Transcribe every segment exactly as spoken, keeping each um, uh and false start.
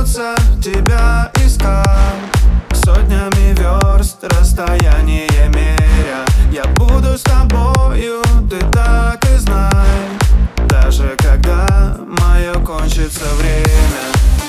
придется тебя искать сотнями верст, расстояние меря. Я буду с тобою, ты так и знай, даже когда мое кончится время.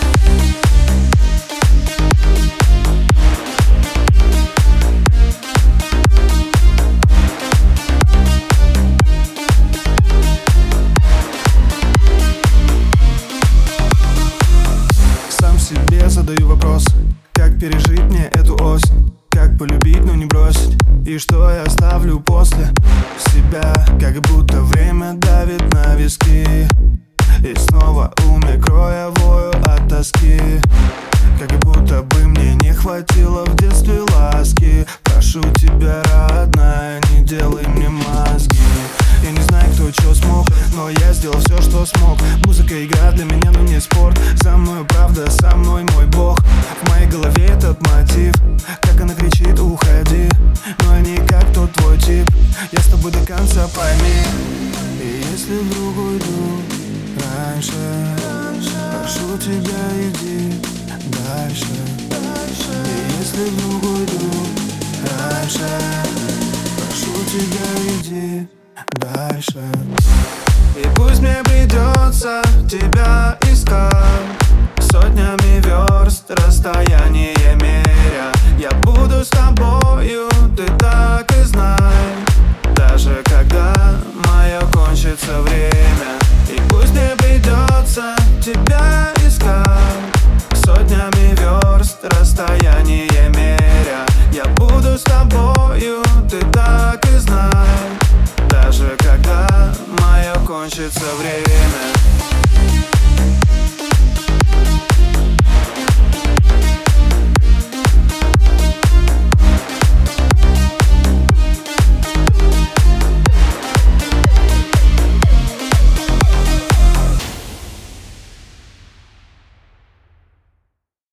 Себе задаю вопрос, как пережить мне эту осень, как полюбить, но не бросить, и что я оставлю после себя. Как будто время давит на виски, и снова умер кроя вою от тоски. Как будто бы мне не хватило в детстве ласки. Прошу тебя, родная, не делай мне мозги. Я не знаю, кто чё смог, но я сделал все, что смог. Музыка, игра для меня, но не спорт. За мной правда, со мной мой бог. В моей голове этот мотив, как она кричит: уходи. Но я не как тот твой тип, я с тобой до конца, пойми. И если вдруг уйду раньше, прошу тебя, иди дальше. И если вдруг уйду раньше, прошу тебя, иди дальше. И пусть мне придется тебя искать сотнями верст, расстояние меря. Я буду с тобою, ты так и знай, даже когда мое кончится время. И пусть мне придется тебя искать сотнями верст, расстояние меря. Я буду с тобою, ты так и знай, даже когда мое кончится время.